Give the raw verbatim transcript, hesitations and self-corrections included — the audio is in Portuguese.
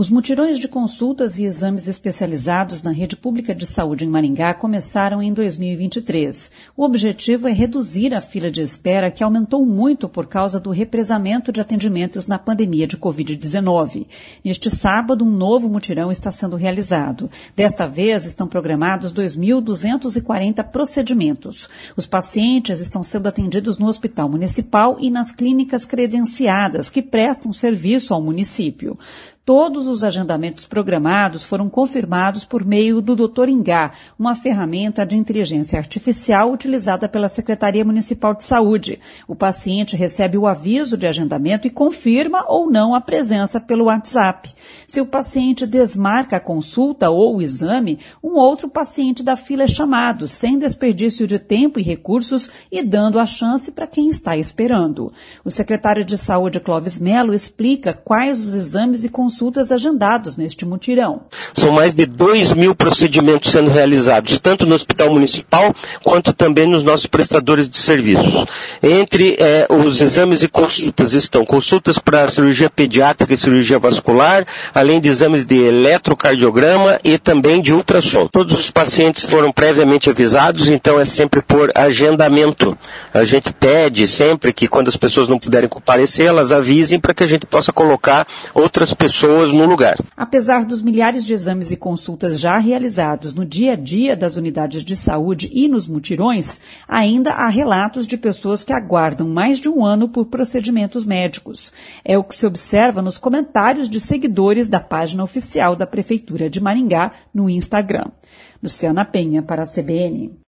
Os mutirões de consultas e exames especializados na rede pública de saúde em Maringá começaram em dois mil e vinte e três. O objetivo é reduzir a fila de espera, que aumentou muito por causa do represamento de atendimentos na pandemia de covid dezenove. Neste sábado, um novo mutirão está sendo realizado. Desta vez, estão programados dois mil duzentos e quarenta procedimentos. Os pacientes estão sendo atendidos no Hospital Municipal e nas clínicas credenciadas, que prestam serviço ao município. Todos os agendamentos programados foram confirmados por meio do doutor Ingá, uma ferramenta de inteligência artificial utilizada pela Secretaria Municipal de Saúde. O paciente recebe o aviso de agendamento e confirma ou não a presença pelo WhatsApp. Se o paciente desmarca a consulta ou o exame, um outro paciente da fila é chamado, sem desperdício de tempo e recursos e dando a chance para quem está esperando. O secretário de Saúde, Clóvis Melo, explica quais os exames e consultas consultas agendados neste mutirão. São mais de dois mil procedimentos sendo realizados, tanto no Hospital Municipal, quanto também nos nossos prestadores de serviços. Entre eh, os exames e consultas estão consultas para cirurgia pediátrica e cirurgia vascular, além de exames de eletrocardiograma e também de ultrassom. Todos os pacientes foram previamente avisados, então é sempre por agendamento. A gente pede sempre que quando as pessoas não puderem comparecer, elas avisem para que a gente possa colocar outras pessoas no lugar. Apesar dos milhares de exames e consultas já realizados no dia a dia das unidades de saúde e nos mutirões, ainda há relatos de pessoas que aguardam mais de um ano por procedimentos médicos. É o que se observa nos comentários de seguidores da página oficial da Prefeitura de Maringá no Instagram. Luciana Penha, para a C B N.